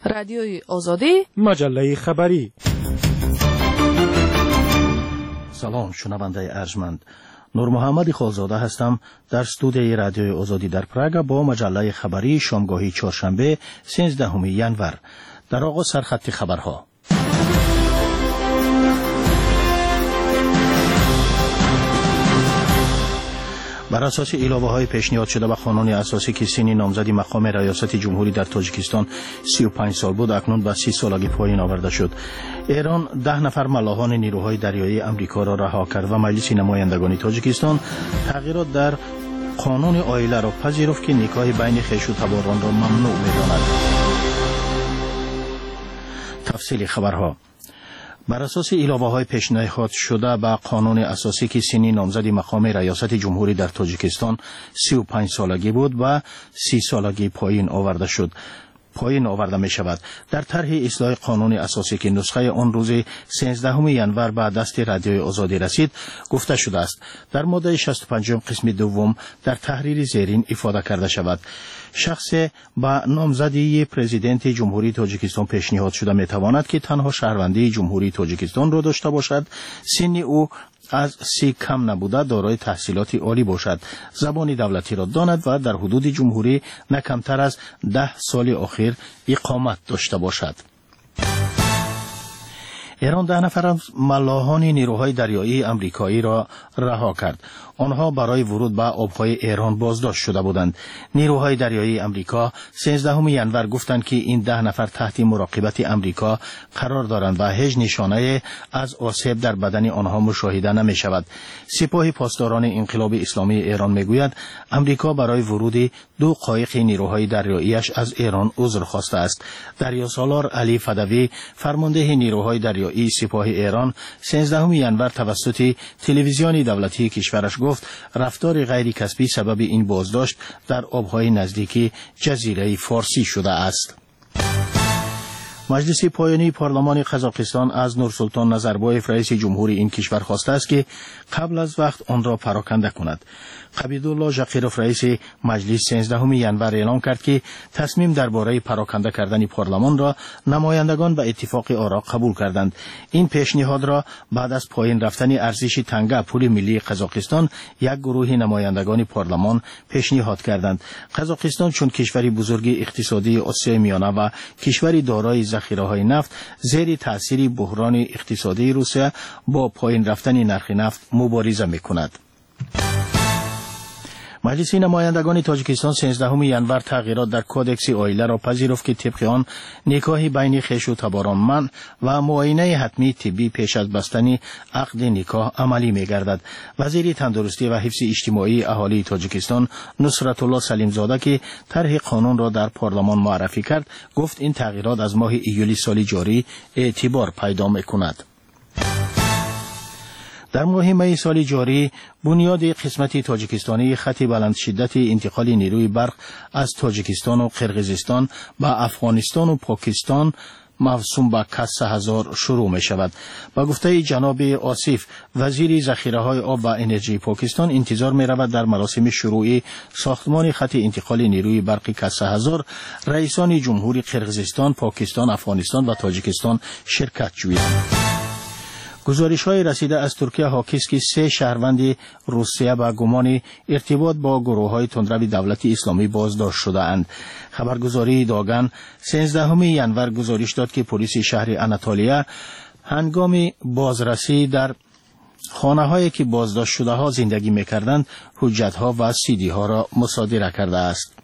رادیوی آزادی، مجله خبری. سلام شنونده ارجمند، نور محمد خالزاده هستم در استودیوی رادیوی آزادی در پراگ با مجله خبری شامگاهی چهارشنبه 13 ژانویه. در آغاز سرخط خبرها. بر اساس علاوه‌های پیشنهاد شده به قانون اساسی که سن نامزدی مقام ریاست جمهوری در تاجیکستان 35 سال بود، اکنون به 30 سالگی پایین آورده شد. ایران 10 نفر ملاحان نیروهای دریایی آمریکا را رها کرد و مجلس نمایندگان تاجیکستان تغییرات در قانون عائله را پذیرفت که نکاح بین خویش و تباران را ممنوع می‌داند. تفصیل خبرها. بر اساس علاوه‌های پیشنهاد شده به قانون اساسی که سن نامزدی مقام ریاست جمهوری در تاجیکستان 35 سالگی بود و 30 سالگی پایین آورده می شود. در طرح اصلاح قانون اساسی که نسخه آن روز 13 ژانویه به دست رادیوی آزادی رسید، گفته شده است در ماده 65 قسم دوم در تحریر زیرین افاده کرده شود: شخص با نامزدی پرزیدنت جمهوری تاجیکستان پیشنهاد شده می تواند که تنها شهروندی جمهوری تاجیکستان را داشته باشد، سن او از 30 کم نبوده، دارای تحصیلات عالی باشد، زبان دولتی را داند و در حدود جمهوری نه کمتر از 10 سال اخیر اقامت داشته باشد. ایران 10 نفر از ملاحان نیروهای دریایی آمریکایی را رها کرد. آنها برای ورود به آبهای ایران بازداشت شده بودند. نیروهای دریایی آمریکا 13 ژانویه گفتند که این 10 نفر تحت مراقبت آمریکا قرار دارند و هیچ نشانه از آسیب در بدن آنها مشاهده نمی شود. سپاه پاسداران انقلاب اسلامی ایران میگوید آمریکا برای ورود 2 قایق نیروهای دریاییش از ایران عذر خواسته است. دریاسالار علی فدوی، فرمانده نیروهای دریایی سپاه ایران، 13 ژانویه توسط تلویزیون دولتی کشورش گفت رفتار غیر کسبی سبب این بازداشت در آبهای نزدیک جزیره فارسی شده است. مجلس پایانی پارلمان قزاقستان از نورسلطان نظربایف رئیس جمهوری این کشور خواسته است که قبل از وقت آن را پراکنده کند. قبیدالله ژاقیروف رئیس مجلس 13 ژانویه اعلام کرد که تصمیم درباره پراکنده کردن پارلمان را نمایندگان به اتفاق آرا قبول کردند. این پیشنهاد را بعد از پایین رفتن ارزش تنگه پول ملی قزاقستان یک گروه نمایندگان پارلمان پیشنهاد کردند. قزاقستان چون کشوری بزرگ اقتصادی آسیای میانه و کشوری دارای ذخیره‌های نفت زیر تأثیر بحران اقتصادی روسیه با پایین رفتن نرخ نفت مبارزه می‌کند. مجلس نمایندگان تاجیکستان 13 ژانویه تغییرات در کودکس عائله را پذیرفت که طبق آن نکاح بین خویش و تباران منع و معاینه حتمی طبی پیش از بستن عقد نکاح عملی می‌گردد. وزیر تندرستی و حفظ اجتماعی اهالی تاجیکستان نصرت الله سلیم زاده که طرح قانون را در پارلمان معرفی کرد، گفت این تغییرات از ماه ایول سال جاری اعتبار پیدا می‌کند. در ماه می سال جاری بنیاد قسمت تاجیکستانی خط بلند شدت انتقال نیروی برق از تاجیکستان و قرقیزستان به افغانستان و پاکستان موسوم به کسه هزار شروع می شود. با گفته جناب آصف وزیر ذخیره‌های آب و انرژی پاکستان، انتظار می رود در مراسم شروع ساختمان خط انتقال نیروی برق کسه هزار رئیسان جمهوری قرقیزستان، پاکستان، افغانستان و تاجیکستان شرکت جویند. گزارش‌های رسیده از ترکیه حاکی است که 3 شهروند روسیه با گمان ارتباط با گروه‌های تندرو دولت اسلامی بازداشت شده‌اند. خبرگزاری داگن 13 ژانویه گزارش داد که پلیس شهر آناتالیا هنگام بازرسی در خانه‌هایی که بازداشت شده‌ها زندگی می‌کردند حجت‌ها و سیدی‌ها را مصادره کرده است.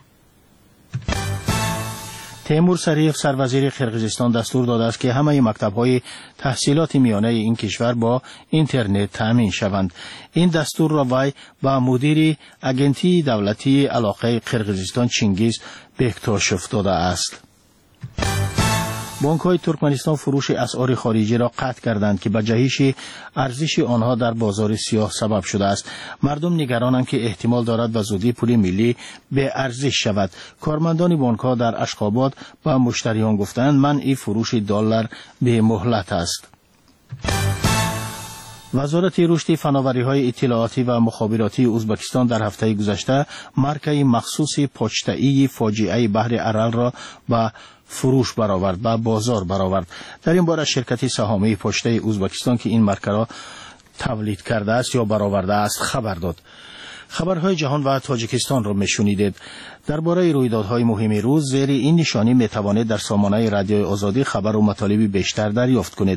تیمور سریف سروزیر قرقیزستان دستور داده است که همه مکتب‌های تحصیلات میانه این کشور با اینترنت تامین شوند. این دستور را وی با مدیر اگنتی دولتی علاقه قرقیزستان چینگیز بهکتاشف داده است. بانک‌های ترکمنستان فروش اسعار خارجی را قطع کردند که به جهش ارزش آنها در بازار سیاه سبب شده است. مردم نگرانند که احتمال دارد به زودی پول ملی به ارزش شود. کارمندان بانک‌ها در اشخاباد با مشتریان گفتند منع فروش دلار به مهلت است. وزارت رشد فناوری‌های اطلاعاتی و مخابراتی ازبکستان در هفته گذشته مارکای مخصوص پوچتایی فاجعه بحر ارال را به فروش برآورد و بازار برآورد. در این باره شرکت سهامی پوچته ازبکستان که این مارکه را تولید کرده است یا برآورده است خبر داد. خبرهای جهان و تاجیکستان را میشنیدید. درباره رویدادهای مهم روز زیر این نشانی میتوانید در سامانه رادیوی آزادی خبر و مطالب بیشتر دریافت کنید.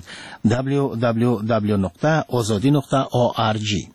www.azadi.org.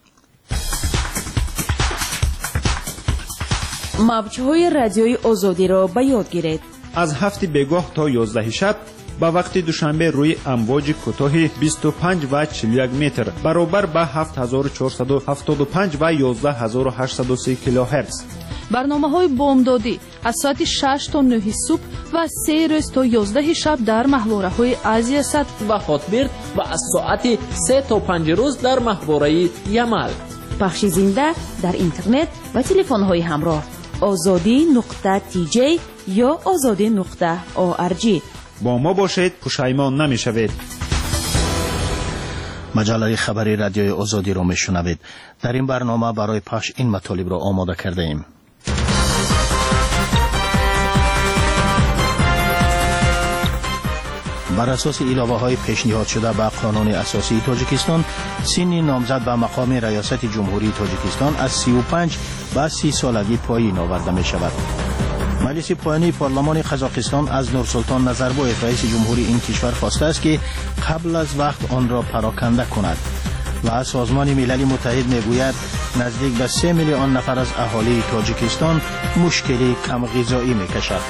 موج‌های رادیوی آزادی را به یاد گیرید. از 7 بگاه تا 11 شب با وقت دوشنبه روی امواج کوتاه 25 و 41 متر برابر با 7475 و 11830 کیلوهرتز. برنامه‌های بامدادی از ساعت 6 تا 9 صبح و 3 روز تا 11 شب در محوره‌های آسیا صد و خاطبرد و از ساعت 3 تا 5 روز در محوره یمل. پخش زنده در اینترنت و تلفن‌های همراه azadi.tj یا azadi.org. با ما باشید، پشیمان نمی‌شوید. مجله خبری رادیوی آزادی را میشنوید. در این برنامه برای پخش این مطالب را آماده کرده ایم. بر اساس علاوه‌های پیشنهاد شده به قانون اساسی تاجیکستان، سن نامزد به مقام ریاست جمهوری تاجیکستان از 35 به 30 سالگی پایین آورده می شود. مجلس پایانی پارلمان قزاقستان از نورسلطان نظربایف رئیس جمهوری این کشور خواسته است که قبل از وقت آن را پراکنده کند و سازمان ملل متحد میگوید نزدیک به 3 میلیون نفر از اهالی تاجیکستان مشکلی کم غذایی میکشد.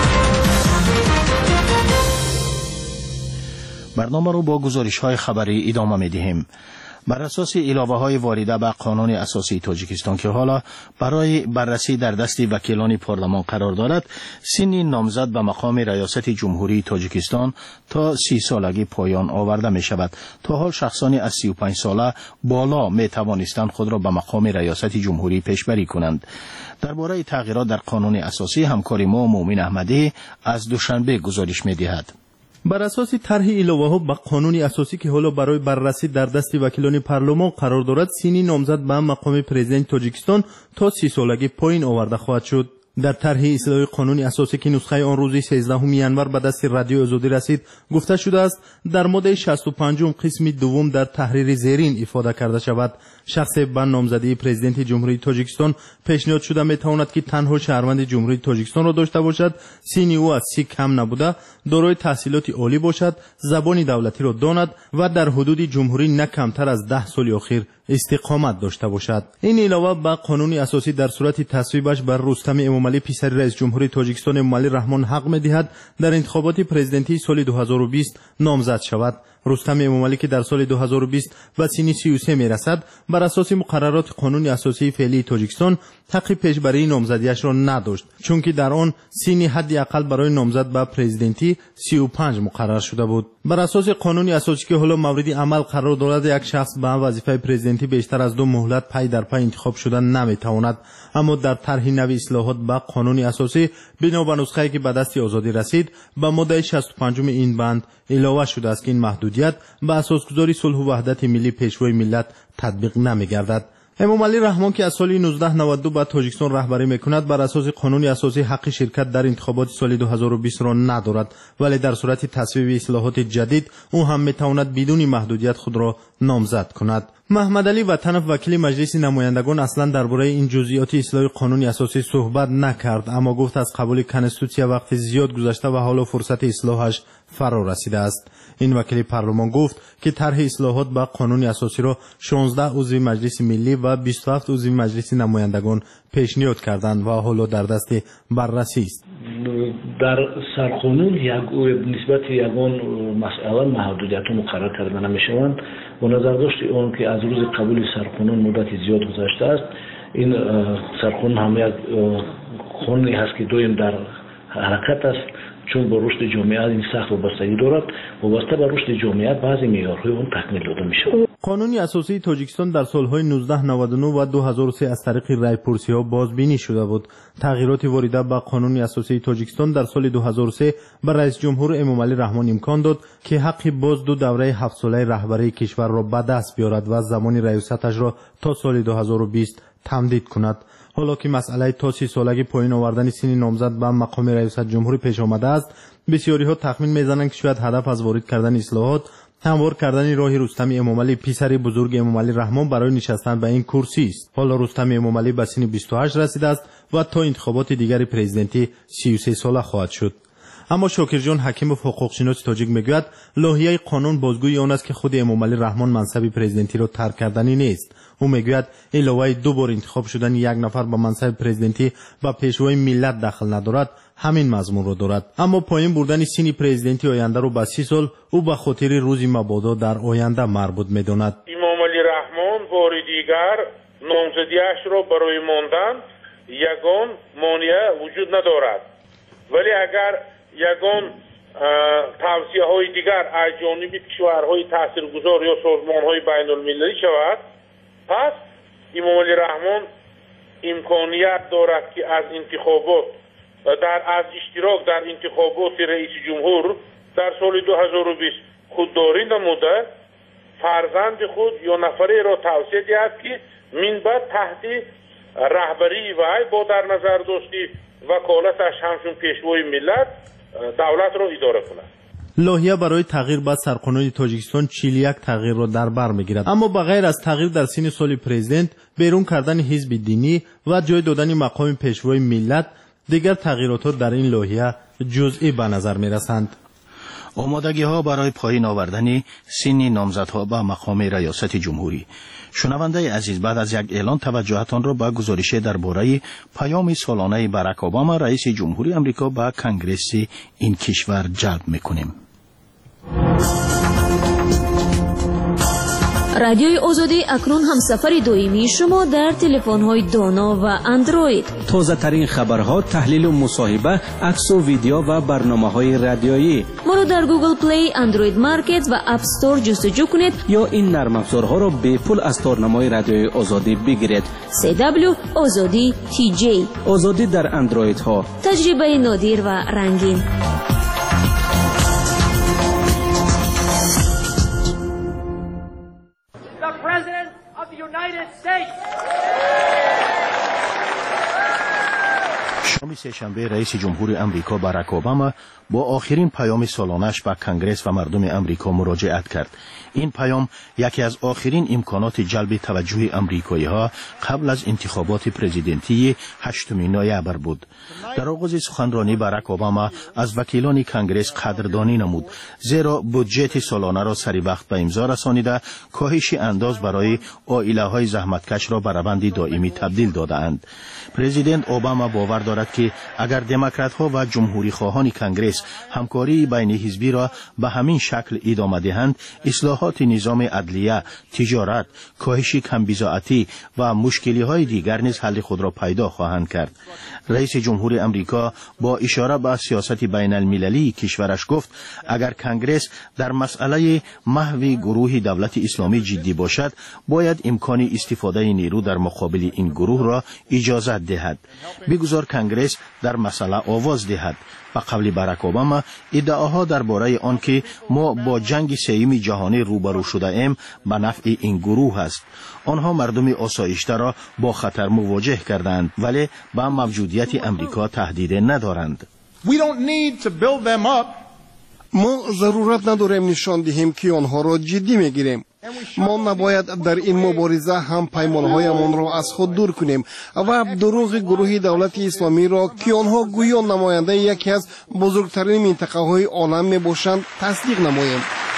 برنامه رو با گزارش‌های خبری ادامه می‌دهیم. بر اساس علاوه‌های وارده به قانون اساسی تاجیکستان که حالا برای بررسی در دست وکیلان پارلمان قرار دارد، سن نامزد به مقام ریاست جمهوری تاجیکستان تا 30 سالگی پایان آورده می شود. تا حال شخصانی از 35 ساله بالا می توانستند خود را به مقام ریاست جمهوری پیشبری کنند. درباره تغییرات در قانون اساسی همکار ما مومن احمدی از دوشنبه گزارش می دهد. بر اساس طرح علاوه‌ها به قانون اساسی که حالا برای بررسی در دست وکیلان پارلمان قرار دارد، سن نامزد به مقام پرزیدنت تاجیکستان تا 30 سالگی پایین آورده خواهد شد. در طرح اصلاح قانون اساسی که نسخه آن روز 13 ینور به دست رادیو آزادی رسید گفته شده است در ماده 65 قسم دوم در تحریر زیرین افاده کرده شود شخص به نامزدی پرزیدنت جمهوری تاجیکستان پیشنهاد شده میتواند که تنها شهروند جمهوری تاجیکستان را داشته باشد، سن او از 30 کم نبوده، دارای تحصیلات عالی باشد، زبان دولتی را داند و در حدود جمهوری نه کمتر از 10 سال اخیر استقامت داشته باشد. این علاوه به قانون اساسی در صورت تصویبش بر رستم امامعلی پسر رئیس جمهوری تاجیکستان امامعلی رحمان حق می‌دهد در انتخابات پرزیدنتی سال 2020 نامزد شود. رستم امامعلی که در سال 2020 به سن 33 میرسد، بر اساس مقررات قانون اساسی فعلی تاجیکستان حق پیشبری نامزدیش را نداشت، چون که در آن سن حد اقل برای نامزد به پرزیدنتی 35 مقرر شده بود. بر اساس قانون اساسی که حالا مورد عمل قرار دارد، یک شخص به وظیفه پرزیدنتی بیشتر از 2 مهلت پی در پی انتخاب شدن نمیتواند. اما در طرح نوی اصلاحات به قانون اساسی بنا به نسخه‌ای که به دست آزادی رسید، به ماده 65 این بند علاوه شده است که این محدودیت به اساسگذاری صلح و وحدت ملی پیشروی ملت تطبیق نمی‌گردد. امامعلی رحمان که از سال 1992 به تاجیکستان رهبری میکند، بر اساس قانون اساسی حق شرکت در انتخابات سال 2020 را ندارد، ولی در صورت تصویب اصلاحات جدید او هم میتواند بدون محدودیت خود را نامزد کند. محمد علی وطنف وکیل مجلس نمایندگان اصلا درباره این جزئیات اصلاح قانون اساسی صحبت نکرد، اما گفت از قبول کنستیتوسیا وقت زیاد گذشته و حالا فرصت اصلاحش فرا رسیده است. این وکیل پارلمان گفت که طرح اصلاحات به قانون اساسی را 16 عضو مجلس ملی و 27 عضو مجلس نمایندگان پیشنهاد کردند و حالا در دست بررسی است. در سرقانون نسبت یگان مسئله محدودیت مقرر کرده نمیشوند. با نظر داشت اون که از روز قبول سرقانون مدت زیاد گذشته است، این سرقانون هم یک قانونی هست که دویم در حرکت است، چون با رشد جامعه این سخت وابستگی دارد. وابسته به رشد جامعه بعضی معیارهای اون تکمیل داده میشه. قانون اساسی تاجیکستان در سالهای 1999 و 2003 از طریق رای‌پرسی‌ها بازبینی شده بود. تغییرات وارده به قانون اساسی تاجیکستان در سال 2003 به رئیس جمهور امامعلی رحمان امکان داد که حق بازدو دوره 7 ساله رهبری کشور را به دست بیارد و زمان ریاستش را تا سال 2020 تمدید کند. حالا که مسئله تا 30 سالگی پایین آوردن سن نامزد به مقام رئیس جمهور پیش آمده است، بسیاری‌ها تخمین می‌زنند که شاید هدف از وارد کردن اصلاحات هموار کردن راه رستم امامعلی پسر بزرگ امامعلی رحمان برای نشستن به این کرسی است. حالا رستم امامعلی به سن 28 رسیده است و تا انتخابات دیگر پرزیدنتی 33 ساله خواهد شد. اما شاکرجان حکیم و حقوقشناس تاجیک میگوید لایحه قانون بازگوی آن است که خود امامعلی رحمان منصب پرزیدنتی را ترک کردنی نیست. او میگوید علاوه 2 بار انتخاب شدن یک نفر به منصب پرزیدنتی و پیشوای ملت دخل ندارد، همین مضمون را دارد. اما پایین بردن سن پرزیدنتی آینده را به 30 سال او به خاطر روز مبادا در آینده مربوط میداند. امامعلی رحمان بار دیگر نامزدیش را برای ماندن یگان مانع وجود ندارد، ولی اگر یگان توصیه های دیگر از جانب کشورهای تاثیرگذار یا سازمان های بین المللی شود، پس امامعلی رحمان امکانیت دارد که از انتخابات از اشتراک در انتخابات رئیس جمهور در سال 2020 خودداری نموده فرزند خود یا نفری را توصیه دهد که من بعد تحت رهبری وی با در نظر داشتی وکالتش همچون پیشوای ملت دولت را اداره کند. لایحه برای تغییر به سرقانون تاجیکستان 41 تغییر را در بر میگیرد. اما بغیر از تغییر در سن سال پرزیدنت، بیرون کردن حزب دینی و جای دادن مقام پیشوای ملت، دیگر تغییرات در این لایحه جزئی به نظر می رسند. آمادگی‌ها برای پایین آوردن سن نامزدها به مقام ریاست جمهوری. شنونده عزیز، بعد از یک اعلان توجهتان را به گزارش درباره پیام سالانه باراک اوباما رئیس جمهوری آمریکا به کنگره این کشور جلب می‌کنیم. رادیوی آزادی اکنون همسفر دائمی شما در تلفن‌های دانا و اندروید. تازه ترین خبرها، تحلیل و مصاحبه، عکس و ویدیو و برنامه‌های رادیویی. ما را در گوگل پلی، اندروید مارکت و اپ استور جستجو کنید یا این نرم افزارها را به پول از تارنمای رادیوی آزادی بگیرید. CW آزادی TJ. آزادی در اندروید ها. تجربه نادر و رنگین. شام سه‌شنبه رئیس جمهور آمریکا باراک اوباما با آخرین پیام سالانش به کنگره و مردم آمریکا مراجعت کرد. این پیام یکی از آخرین امکانات جلب توجه آمریکایی‌ها قبل از انتخابات پرزیدنتی 8 نوامبر بود. در آغاز سخنرانی باراک اوباما از وکیلان کنگره قدردانی نمود، زیرا بودجت سالانه را سری وقت به امضا رسانیده کاهش انداز برای عائله‌های زحمتکش را به روند دائمی تبدیل داده‌اند. پرزیدنت اوباما باور دارد که اگر دموکرات‌ها و جمهوری خواهان کنگره همکاری بین حزبی را به همین شکل ادامه دهند، اصلاحات نظام عدلیه، تجارت، کاهش کمبزاعتی و مشکلی‌های دیگر نیز حل خود را پیدا خواهند کرد. رئیس جمهور آمریکا با اشاره به سیاست بین المللی کشورش گفت اگر کنگره در مسئله محو گروه دولت اسلامی جدی باشد، باید امکان استفاده نیرو در مقابل این گروه را اجازه دهد. بگذار کنگره در مسئله آواز دهد. و قبل باراک اوباما ادعاها درباره آنکه ما با جنگ سوم جهانی روبرو شده ایم به نفع این گروه است. آنها مردم آسایشته را با خطر مواجه کردند، ولی با موجودیت امریکا تهدید ندارند. ما ضرورت نداریم نشان دهیم که آنها را جدی میگیریم. ما نباید در این مبارزه هم پیمانهایمان را از خود دور کنیم و دروغ گروه دولت اسلامی را که آنها گویا نماینده یکی از بزرگترین منطقه های عالم می باشند تصدیق نماییم.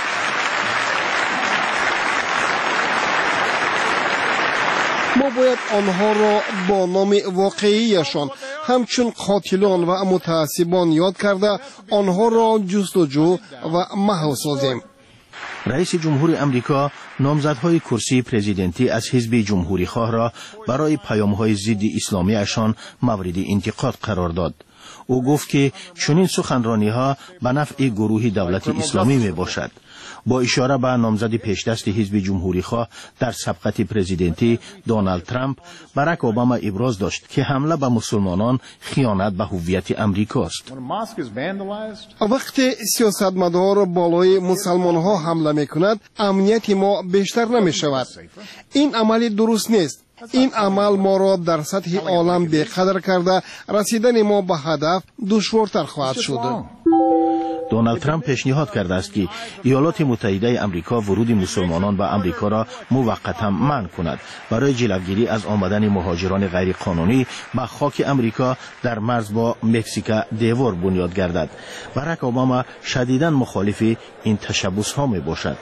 ما باید آنها را با نام واقعیشان همچون قاتلان و متعصبان یاد کرده آنها را جستجو و محو سازیم. رئیس جمهور آمریکا نامزدهای کرسی پرزیدنتی از حزب جمهوری خواه را برای پیام‌های ضد اسلامی اشان مورد انتقاد قرار داد. او گفت که چنین سخنرانی‌ها به نفع گروه دولت اسلامی میباشد. با اشاره به نامزد پیشدست حزب جمهوری‌خواه در سبقت پرزیدنتی دونالد ترامپ، باراک اوباما ابراز داشت که حمله به مسلمانان خیانت به هویت امریکاست. وقتی سیاستمدار بالای مسلمان‌ها حمله می‌کند، امنیت ما بیشتر نمی‌شود. این عملی درست نیست. این عمل ما را در سطح عالم بی‌قدر کرده، رسیدن ما به هدف دشوارتر خواهد شد. دونالد ترامپ پیشنهاد کرده است که ایالات متحده آمریکا ورود مسلمانان به آمریکا را موقتا منع کند برای جلوگیری از آمدن مهاجران غیرقانونی به خاک آمریکا در مرز با مکزیک دیوار بنیاد گردد. باراک اوباما شدیداً مخالف این تشبث ها می باشد.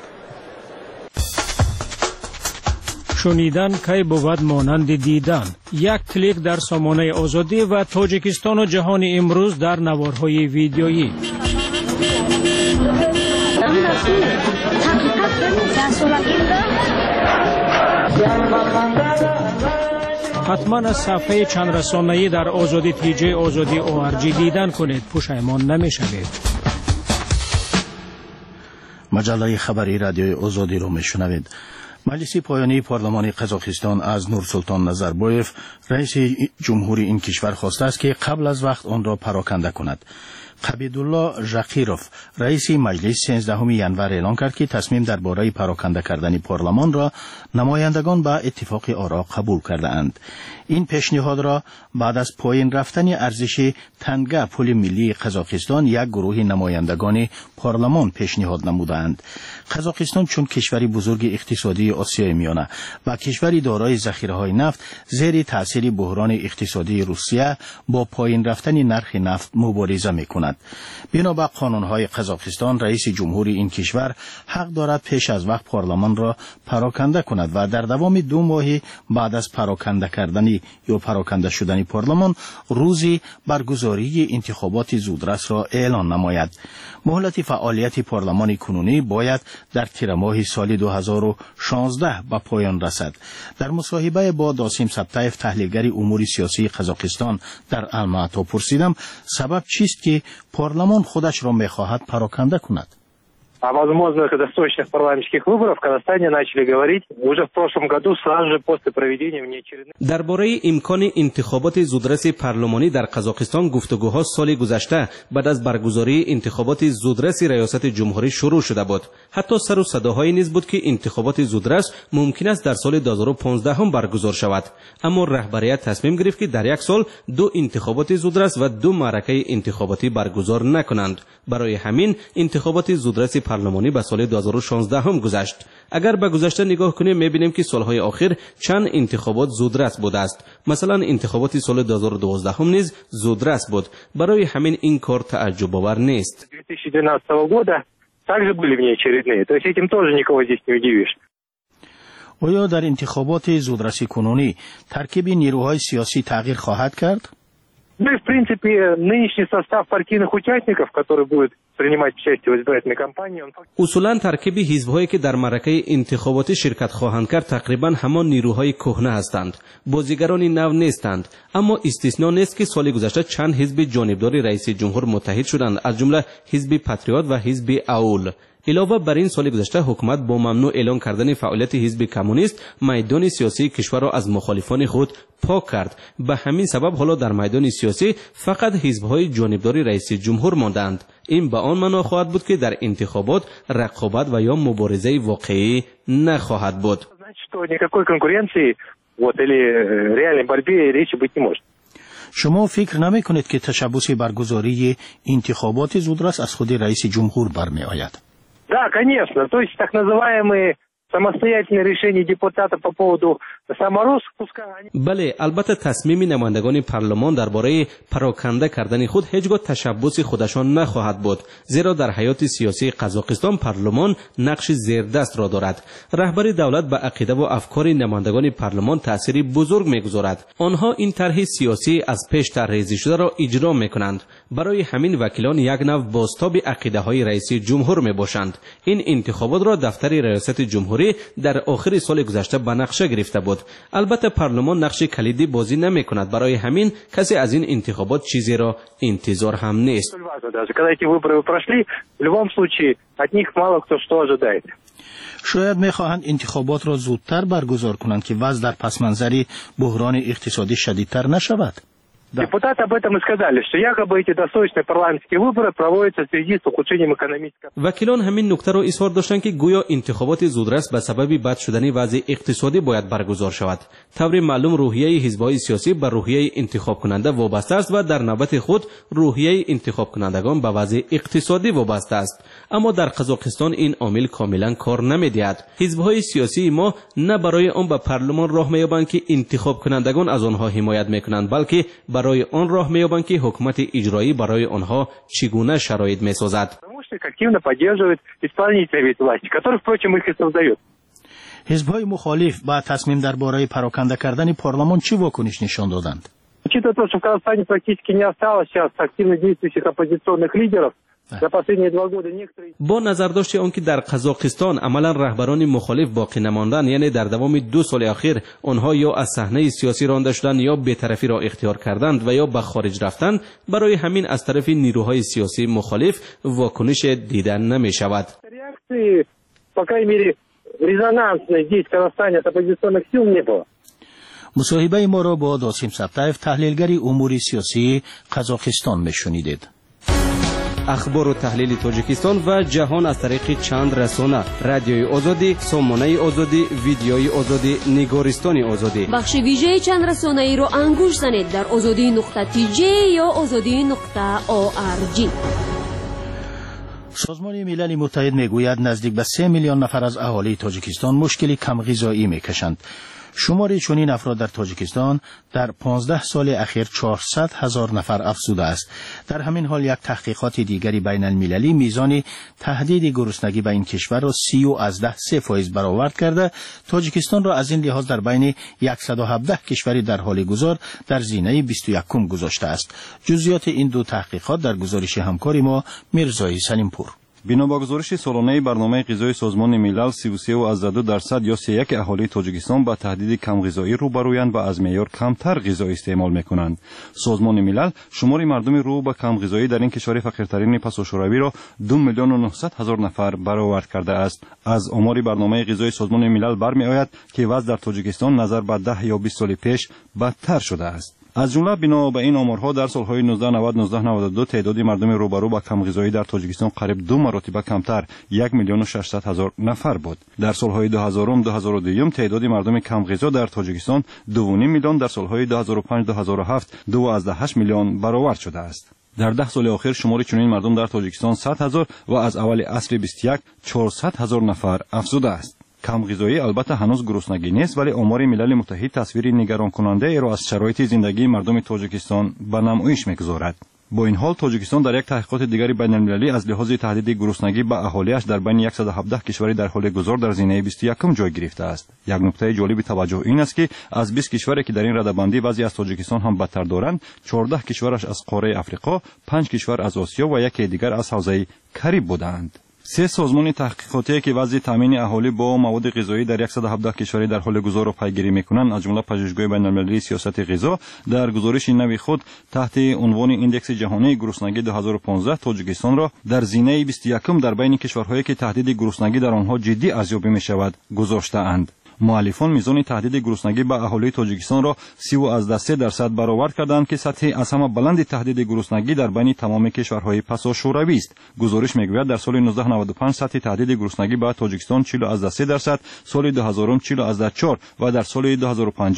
شنیدن کی بود مانند دیدن. یک کلیک در سامانه آزادی و تاجیکستان و جهان امروز در نوارهای ویدیویی. حتما از صفحه چند رسانه‌ای در آزادی تیجی آزادی ORG دیدن کنید، پشیمان نمی‌شوید. مجله خبری رادیوی آزادی رو میشنوید. مجلس پایانی پارلمان قزاقستان از نورسلطان نظربایف رئیس جمهوری این کشور خواسته است که قبل از وقت آن را پراکنده کند. قبیدالله ژاقیروف رئیس مجلس 13 ژانویه اعلام کرد که تصمیم درباره پراکنده کردن پارلمان را نمایندگان به اتفاق آرا قبول کرده اند. این پیشنهاد را بعد از پایین رفتن ارزش تنگه پول ملی قزاقستان یک گروه نمایندگان پارلمان پیشنهاد نمودند. قزاقستان چون کشوری بزرگ اقتصادی آسیای میانه و کشوری دارای ذخیره‌های نفت زیر تاثیر بحران اقتصادی روسیه با پایین رفتن نرخ نفت مبارزه می‌کند. بنا به قانون‌های قزاقستان رئیس جمهوری این کشور حق دارد پیش از وقت پارلمان را پراکنده کند و در دوام 2 ماه بعد از پراکنده کردن یا پراکنده شدن پارلمان روزی برگزاری انتخابات زودرس را اعلان نماید. مهلت فعالیت پارلمان کنونی باید در تیر ماه سال 2016 به پایان رسد. در مصاحبه با داسیم سبتایف تحلیلگر امور سیاسی قزاقستان در الماتا پرسیدم سبب چیست که پارلمان خودش را می‌خواهد پراکنده کند. О возможных и досрочных парламентских выборах в Казахстане начали говорить уже в прошлом году, сразу же после проведения внеочередных. درباره امکان انتخابات زودرس پارلمانی در قزاقستان گفتگوها سال گذشته بعد از برگزاری انتخابات زودرس ریاست جمهوری شروع شده بود. حتی سر و صداهایی نیز بود که انتخابات زودرس ممکن است در سال 2015 هم برگزار شود. اما رهبریت تصمیم گرفت که در یک سال 2 انتخابات زودرس و 2 معرکه انتخاباتی برگزار نکنند. برای همین انتخابات زودرس پارلمانی به سال 2016 هم گذشت. اگر به گذشته نگاه کنیم می‌بینیم که سالهای آخر چند انتخابات زودرس بوده است. مثلا انتخابات سال 2012 هم نیز زودرس بود. برای همین این کار تعجب آور نیست. 2012 года также были внеочередные. То есть этим тоже никого здесь не удивишь. آیا در انتخابات زودرسی کنونی ترکیب نیروهای سیاسی تغییر خواهد کرد؟ Ну и в принципе нынешний состав партийных участников, который будет принимать участие в избирательной кампании, он اصولا ترکیب حزب‌هایی که در معرکه انتخاباتی شرکت خواهند کرد تقریبا همان نیروهای کهنه هستند. بازیگران نو نیستند. اما استثنا نیست که سال گذشته چند حزب جانبدار رئیس جمهور متحد شدند، از جمله حزب پاتریوت و حزب اول. علاوه بر این سال گذشته حکومت با ممنوع اعلان کردن فعالیت حزب کمونیست میدان سیاسی کشور را از مخالفان خود پاک کرد. به همین سبب حالا در میدان سیاسی فقط حزب‌های جانبدار رئیس جمهور ماندند. این به آن معنا خواهد بود که در انتخابات رقابت و یا مبارزه واقعی نخواهد بود. شما فکر نمی کنید که تشبث برگزاری انتخابات زودرس از خود رئیس جمهور برمی آید؟ Да, конечно. То есть так называемые самостоятельные решения депутатов по поводу самороспуска. بله، البته تصمیم نمایندگان پارلمان درباره پراکنده کردن خود هیچگاه تشبث خودشان نخواهد بود، زیرا در حیات سیاسی قزاقستان پارلمان نقش زیردست را دارد. رهبر دولت به عقیده و افکار نمایندگان پارلمان تأثیری بزرگ می‌گذارد. آنها این طرح سیاسی از پیش طرح‌ریزی شده را اجرا می‌کنند. برای همین وکیلان یک نوع بازتاب عقیده‌های رئیس جمهور می‌باشند. این انتخابات را دفتر ریاست جمهوری در آخر سال گذشته به نقشه گرفته بود. بود. البته پارلمان نقش کلیدی بازی نمی‌کند. برای همین کسی از این انتخابات چیزی را انتظار هم نیست. شاید می‌خواهند انتخابات را زودتر برگزار کنند که وضع در پس‌منظر بحران اقتصادی شدیدتر نشود. Депутаты об этом и сказали, что якобы эти досрочные парламентские выборы проводятся в связи с ухудшением экономического. وکیلان همین نکته را اظهار داشتند که گویا انتخابات زودرس به سبب بد شدن وضع اقتصادی باید برگزار شود. طور معلوم روحیه حزب‌های سیاسی به روحیه انتخاب کننده وابسته است و در نوبت خود روحیه انتخاب کنندگان به وضع اقتصادی وابسته است. اما در قزاقستان این عامل کاملا کار نمی‌دهد. حزب‌های سیاسی ما نه برای آن به پارلمان راه می‌یابند که انتخاب کنندگان از آنها حمایت می‌کنند، بلکه برای آن راه می‌یابند که حکومت اجرایی برای آنها چگونه شرایط می‌سازد. حزب‌های مخالف با تصمیم درباره پراکنده کردن پارلمان چی واکنش نشان دادند؟ Учитывая то, что в Казахстане практически не осталось сейчас активно действующих оппозиционных лидеров, за последние 2 года некоторые... با نظرداشت آنکه در قزاقستان عملا رهبران مخالف باقی نماندند، یعنی در دوام 2 سال اخیر آنها یا از صحنه سیاسی رانده شدند یا بی‌طرفی را اختیار کردند و یا به خارج رفتند، برای همین از طرف نیروهای سیاسی مخالف واکنش دیدن نمی شود. Реакции, по крайней мере, резонансной здесь в Казахстане от оппозиционных сил не было. مصاحبه ما را با داسیم سبتایف تحلیلگر امور سیاسی قزاقستان میشنیدید. اخبار و تحلیل تاجیکستان و جهان از طریق چند رسانه: رادیوی آزادی، سامانه آزادی، ویدیوی آزادی، نگارستان آزادی. بخش ویژه چند رسانه ای رو انگوش زنید در azadi.tj یا azadi.org. سازمان ملل متحد میگوید نزدیک به 3 میلیون نفر از اهالی تاجیکستان مشکلی کم غذایی میکشند. شمار چنین افراد در تاجیکستان در 15 سال اخیر 400,000 نفر افزوده است. در همین حال یک تحقیقات دیگری بین المللی میزان تهدید گرسنگی به این کشور را 30.3% برآورد کرده تاجیکستان را از این لحاظ در بین 117 کشوری در حال گذار در زینه 21 گذاشته است. جزئیات این دو تحقیقات در گزارش همکار ما میرزای سلیمپور. بنا با گزارش سالانه برنامه غذایی سازمان ملل 33.2% یا 31 اهالی تاجیکستان با تهدید کم غذایی روبرویند و از معیار کمتر غذا استعمال میکنند. سازمان ملل شمار مردم رو به کم غذایی در این کشور فقیرترین پساشوروی را 2,900,000 نفر برآورد کرده است. از آمار برنامه غذایی سازمان ملل برمیآید که وضع در تاجیکستان نظر به 10 یا 20 سال پیش بدتر شده است. از جمله بنا به این آمارها در سالهای 1990-1992 تعداد مردم روبرو با کم غذایی در تاجیکستان قریب 2 مرتبه کمتر 1,600,000 نفر بود. در سالهای 2000-2002 تعداد مردم کم غذا در تاجیکستان 2.5 میلیون، در سالهای 2005-2007 2.8 میلیون برآورد شده است. در 10 سال اخیر شمار چنین مردم در تاجیکستان 100,000 و از اول عصر 21 400,000 نفر افزوده است. کم غذایی البته هنوز گرسنگی نیست، ولی آمار ملل متحد تصویری نگران کننده ای را از شرایط زندگی مردم تاجیکستان به نمایش می‌گذارد. با این حال تاجیکستان در یک تحقیقات دیگری بین المللی از لحاظ تهدید گرسنگی به اهالیش در بین 117 کشوری در حال گذار در زینه 21 جای گرفته است. یک نکته جالب توجه این است که از 20 کشوری که در این رده‌بندی وضعیت از تاجیکستان هم بدتر دارند، 14 کشورش از قاره آفریقا، 5 کشور از آسیا و یک دیگر از حوزه کریب بودند. 3 سازمان تحقیقاتی که وضع تامین اهالی با مواد غذایی در 117 کشوری در حال گذار را پیگیری می‌کنند، از جمله پژوهشگاه بین‌المللی سیاست غذا، در گزارش نوی خود تحت عنوان ایندکس جهانی گرسنگی 2015 تاجیکستان را در زینه 21 در بین کشورهایی که تهدید گرسنگی در آنها جدی ارزیابی می‌شود گذاشته‌اند. مؤلفان میزان تهدید گرسنگی به اهالی تاجیکستان را 30.3% برآورد کردند که سطح از همه بلند تهدید گرسنگی در بین تمام کشورهای پساشوروی است. گزارش میگوید در سال 1995 سطح تهدید گرسنگی به تاجیکستان 40.3%، سال 2000 40.4% و در سال 2005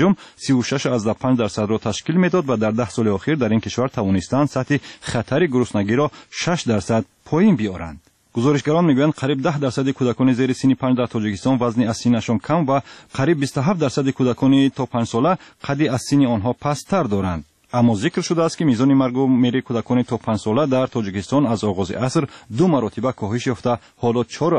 36.5% را تشکیل میداد و در 10 سال اخیر در این کشور توانستند سطح خطر گرسنگی را 6% پایین بیارند. گزارشگران میگویند قریب 10% کودکان زیر سن 5 در تاجیکستان وزن از سینشان کم و قریب 27% کودکان تا 5 ساله قد از سن آنها پستر دارند. اما ذکر شده است که میزان مرگ و میر کودکان تا 5 ساله در تاجیکستان از آغاز عصر 2 مرتبه کاهش یافته حالا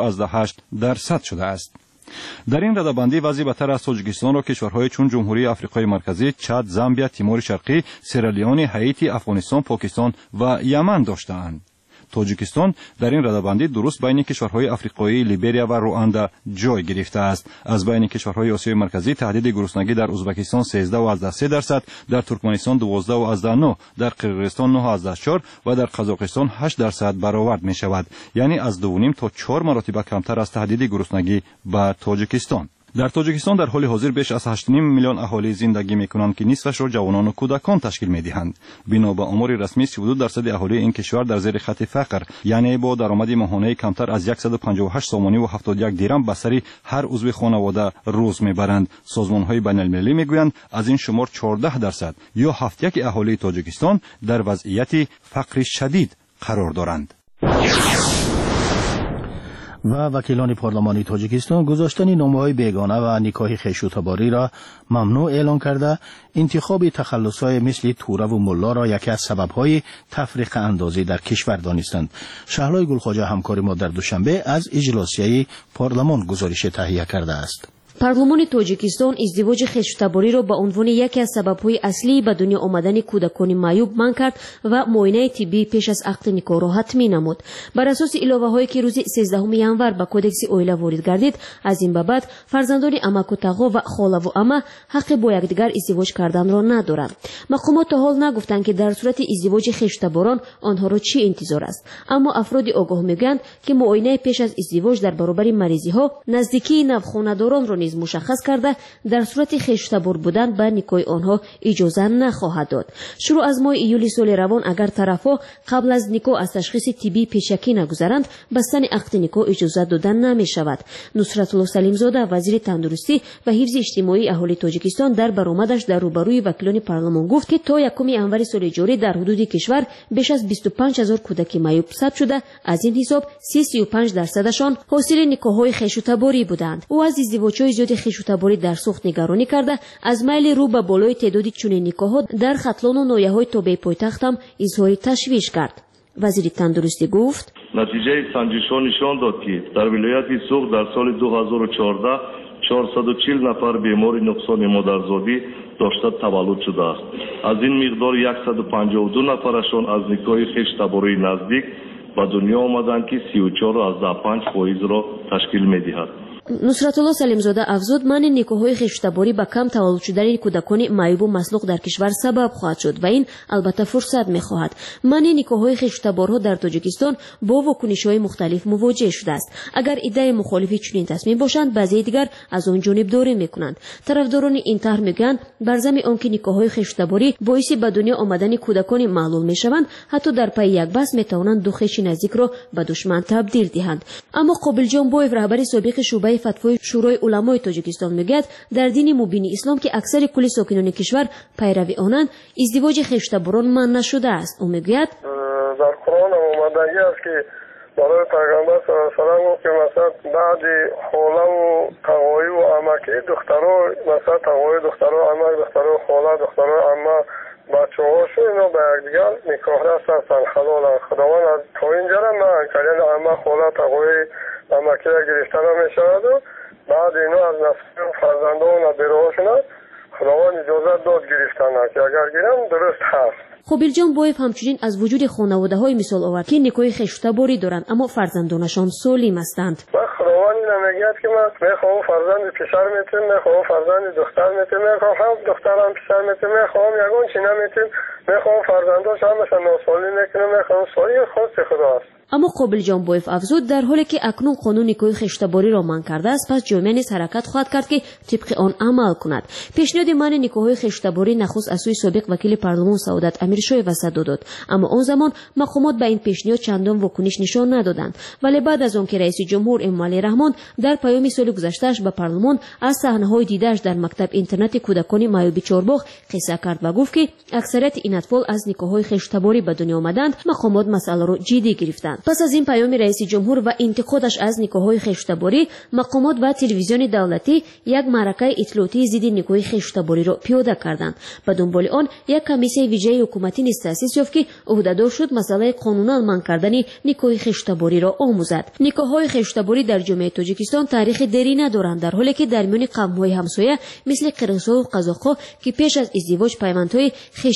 4.8% شده است. در این رده‌بندی وضع بدتر از تاجیکستان را کشورهای چون جمهوری آفریقای مرکزی، چاد، زامبیا، تیمور شرقی، سیرالیون، هایتی، افغانستان، پاکستان و یمن داشتند. توجیکستان در این رده‌بندی درست بین کشورهای آفریقایی لیبریا و رواندا جای گرفته است. از بین کشورهای آسیای مرکزی تهدید گرسنگی در ازبکستان 13.3%، در ترکمنستان 12.9%، در قرقیزستان 9.4% و در قزاقستان 8% برآورد می شود. یعنی از 2.5 تا 4 مرتبه کمتر از تهدید گرسنگی به تاجیکستان. در تاجیکستان در حال حاضر بیش از 8.5 میلیون اهالی زندگی می‌کنند که نصفش را جوانان و کودکان تشکیل می‌دهند. بنا به آمار رسمی 32% اهالی این کشور در زیر خط فقر، یعنی با درآمد ماهانه کمتر از 158 سومانی و 71 درم به سر هر عضو خانواده روز می‌برند. سازمان‌های بین‌المللی می‌گویند از این شمار 14% یا 7.1 اهالی تاجیکستان در وضعیت فقر شدید قرار دارند. و وکیلان پارلمانی تاجیکستان گذاشتن نامه‌های بیگانه و نکاح خویشتباری را ممنوع اعلام کرده، انتخاب تخلص‌های مثل توره و ملا را یکی از سبب‌های تفریق اندازی در کشور دانستند. شهلای گلخواجه همکار ما در دوشنبه از اجلاسیه پارلمان گزارش تهیه کرده است. پارلمان تاجیکستان ازدواج خویشتباری را به عنوان یکی از سبب‌های اصلی به دنیا آمدن کودکان معیوب منع کرد و معاینه طبی پیش از عقد نکاح را حتمی نمود. بر اساس الهه‌هایی که روز 13 ینور به کودکس اویله وارد گردید، از این به بعد فرزندان عمک و تقا و خاله و عمه حق با یکدیگر ازدواج کردن را ندارند. مقامات تا حال نگفتند که در صورت ازدواج خویشتباران آنها را چی انتظار است، اما افراد آگاه میگویند که معاینه پیش از ازدواج در برابر مریضی‌ها نزدیکی نوخانه‌داران را مشخص کرده در صورت خویشتبار بودن به نکاح آنها اجازه نخواهد داد. شروع از ماه ایولی سال روان اگر طرفها قبل از نکاح از تشخیص طبی پیشکی نگذارند، بستن عقد نکاح اجازه دادن نمی شود. نصرت الله سلیمزاده وزیر تندرستی و حفظ اجتماعی اهالی تاجیکستان در برآمدش در روبروی وکیلان پارلمان گفت که تا 1 ینور سال جاری در حدود کشور بیش از 25000 کودک معیوب ثبت شده، از این حساب 35% حاصل نکاح‌های خویشتباری بودند. او از ازدواج‌های زیاد خویشتباری در سوخت نگرانی کرده، از میل رو به بالای تعداد چنین نکاح‌ها در ختلان و ناحیه‌های تابع پایتخت هم اظهار تشویش کرد. وزیر تندرستی گفت نتیجه سنجش‌ها نشان داد که در ولایت سوخت در سال 2014 440 نفر بیمار نقصان مادرزادی داشته تولد شده است. از این مقدار 152 نفرشان از نکاح خویشتباری نزدیک به دنیا آمدند که 34.5% را تشکیل می‌دهد. نصرت الله سلیمزاده افزود منع نکاح‌های خویشتباری به کم تولد شدن کودکان معیوب و مسلوق در کشور سبب خواهد شد و این البته فرصت می‌خواهد. منع نکاح‌های خویشتبارها در تاجیکستان با واکنش‌های مختلف مواجه شده است. اگر ایده مخالفی چنین تصمیم باشند، بعضی دیگر از آن جانبداری می‌کنند. طرفداران این طرح میگویند بر ضمن آنکه نکاح‌های خویشتباری باعث به دنیا آمدن کودکان معلول می‌شوند، حتی در پی یک بحث می‌توانند دو خویش نزدیک را به دشمن تبدیل دهند. اما قابل جان بویف رهبر سابق شعبه فتوای شورای علمای تاجیکستان میگوید در دین مبین اسلام که اکثر کل ساکنان کشور پیروی آنند، ازدواج خویشتباران منع نشده است. او میگوید در قرآن آمدگی است که برای پیغمبر صلی الله علیه و آله که مثلا بعد خاله و تقوی و عمکی دخترها، مثلا تقوی دخترها عمک، دخترها خاله، دخترها عمه، بچه هاشون اینا به یکدیگر نکاح هستن حلال. خداوند از تا اینجا را منع کرد، یعنی عمه خاله تقوی عمکی را گرفتن میشود و بعد اینا از نسل فرزندان و بیرهاشون خداوند اجازه داد گرفتن که اگر گیرن درست هست. خبیل جان بویف همچنین از وجود خانواده‌های مثال آورد که نکاح خویشتباری دارند اما فرزندانشان سالم هستند. خداوند نمیگوید که من میخوام فرزند پسر میتونم، میخوام فرزند دختر میتونم، میخوام هم دخترم پسر میتونم، میخوام یگان چی نمیتونم، میخوام فرزنداش همشون ناسالم میکنم، میخوام سالی خاص خدا است. اما قابل جان بویف افزود در حالی که اکنون قانون نکاح خویشتباری را منع کرده است، پس جامعه نیز حرکت خواهد کرد که طبق آن عمل کند. پیشنهاد منع نکاح خویشتباری نخست از سوی سابق وکیل پارلمان سعادت امیرشاه وسط داد، اما آن زمان مقامات به این پیشنهاد چندان واکنش نشان ندادند. ولی بعد از آن که رئیس جمهور امام رحمان در پیام سال گذشته‌اش به پارلمان از صحنه‌های دیده‌اش در مکتب اینترنت کودکان معیوب چهارباغ قصه کرد و گفت که اکثریت این اطفال از نکاح‌های خویشتباری به دنیا آمدند، مقامات مسئله را جدی گرفتند. پس از این پیام رئیس جمهور و انتقادش از نکاح‌های خویشتباری، مقامات و تلویزیون دولتی یک معرکه اطلاعاتی ضد نکاح خویشتباری را پیاده کردند. به دنبال آن یک کمیسیون ویژه حکومتی نیز تأسیس یافت که عهده‌دار شد مسئله قانونا منع کردن نکاح خویشتباری را آموزد. نکاح‌های خویشتباری در جامعه تاجیکستان تاریخ دری ندارند، در حالی که در میان قوم‌های همسایه مثل قرغیزها و قزاق‌ها که پیش از ازدواج پیوندهای خویشگری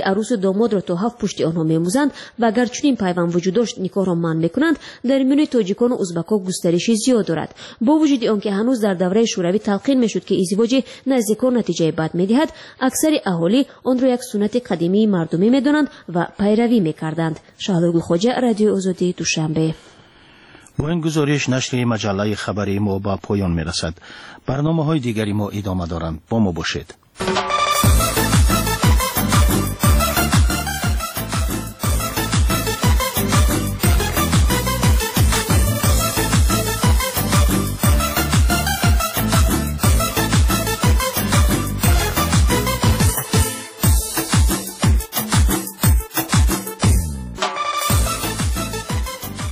عروس و داماد را تا 7 پشت آنها می‌آموزند و اگر چنین پیوند وجود داشت نکاح را منع می‌کنند، در میان تاجیکان و ازبک‌ها گسترش زیاد دارد. با وجود آنکه هنوز در دوره شوروی تلقین می‌شد که ازدواج نزدیکان نتیجه بد می‌دهد، اکثر اهالی آن را یک سنت قدیمی مردمی می‌دانند و پیروی می‌کردند. شهلا گلخواجه، رادیو آزادی، دوشنبه. با این گزارش نشر مجله خبری ما به پایان می‌رسد. برنامه‌های دیگری ما ادامه دارند. با ما باشید.